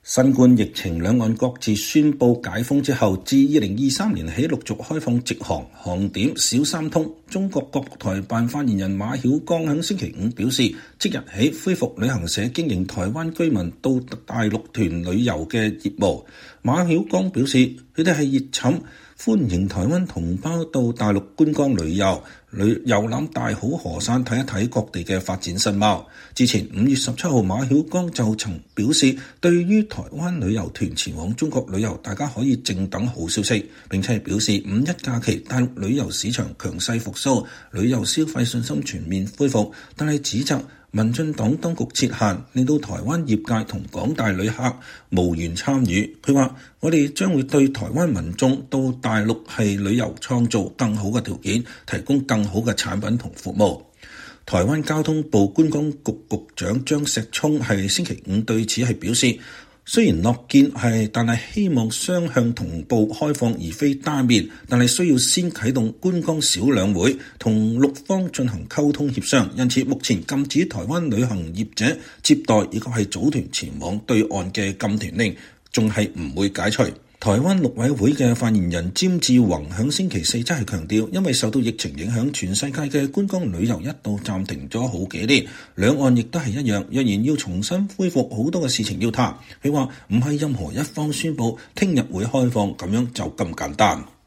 新冠疫情兩岸各自宣布解封之後，自2023年起陸續開放直航航點小三通。中國國台辦發言人馬曉光喺星期五表示，即日起恢復旅行社經營台灣居民到大陸團旅遊嘅業務。馬曉光表示，佢哋係熱忱歡迎台灣同胞到大陸觀光旅遊，遊覽大好河山，睇一睇各地嘅發展新貌。之前5月17號，馬曉光就曾表示，對於台灣旅遊團前往中國旅遊，大家可以靜等好消息。並且表示5一假期大陸旅遊市場強勢復甦，旅遊消費信心全面恢復，但係指責民進黨當局設限，令到台灣業界同廣大旅客無緣參與。佢話：我哋將會對台灣民眾到大陸係旅遊創造更好嘅條件，提供更好嘅產品同服務。台灣交通部觀光局局長張石聰係星期五對此係表示，雖然樂見但係希望雙向同步開放而非單面，但係需要先啟動觀光小兩會，同陸方進行溝通協商。因此目前禁止台灣旅行業者接待以及係組團前往對岸嘅禁團令，仲係唔會解除。台灣陸委會嘅發言人詹志宏喺星期四真係強調，因為受到疫情影響，全世界嘅觀光旅遊一度暫停咗好幾年，兩岸亦都係一樣。若然要重新恢復，好多嘅事情要談。佢話唔係任何一方宣佈聽日會開放咁樣就咁簡單。